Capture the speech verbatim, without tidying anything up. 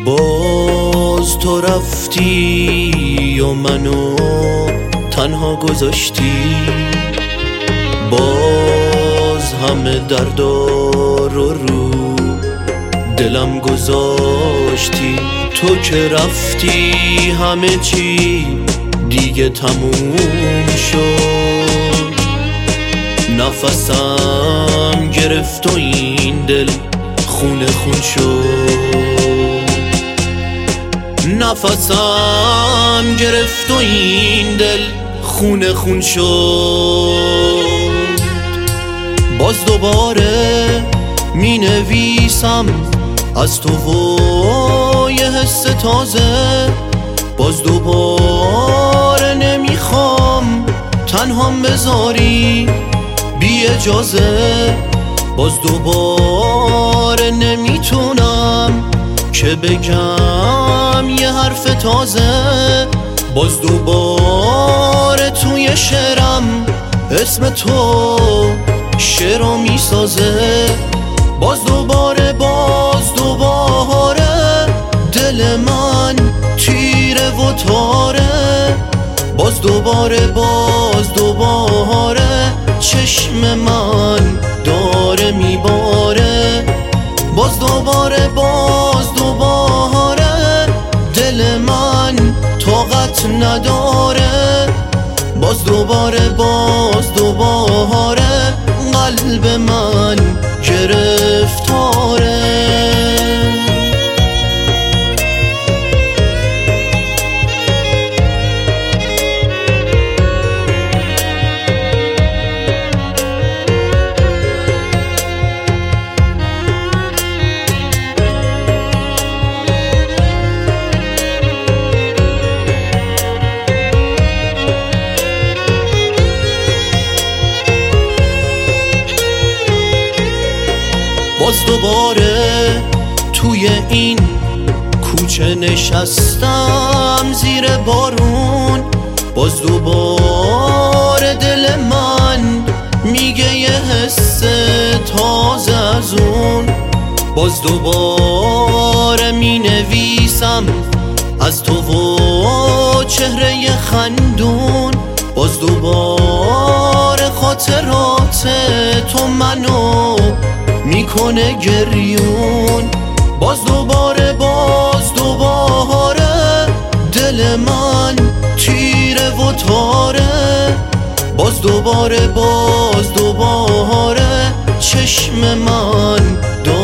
باز تو رفتی و منو تنها گذاشتی، باز همه دردا رو رو دلم گذاشتی. تو که رفتی همه چی دیگه تموم شد، نفسم گرفت و این دل خونه خون شد، نفسم گرفت و این دل خونه خون شد. باز دوباره می نویسم از تو و یه حس تازه، باز دوباره نمیخوام تنهام بذاری بی اجازه، باز دوباره نمیتونم که بگم یه حرف تازه، باز دوباره توی شعرم اسم تو شعرو میسازه، باز دوباره باز دوباره دل من تیره و تاره، باز دوباره باز دوباره چشم من داره میباره، باز دوباره باز دوباره دل من طاقت نداره، باز دوباره باز دوباره قلب من گرفتاره. باز دوباره توی این کوچه نشستم زیر بارون، باز دوباره دل من میگه یه حس تازه از اون، باز دوباره می نویسم از تو و چهره خندون، باز دوباره خاطرات تو منو میکنه گریون، باز دوباره باز دوباره دل من تیره و تاره، باز دوباره باز دوباره چشم من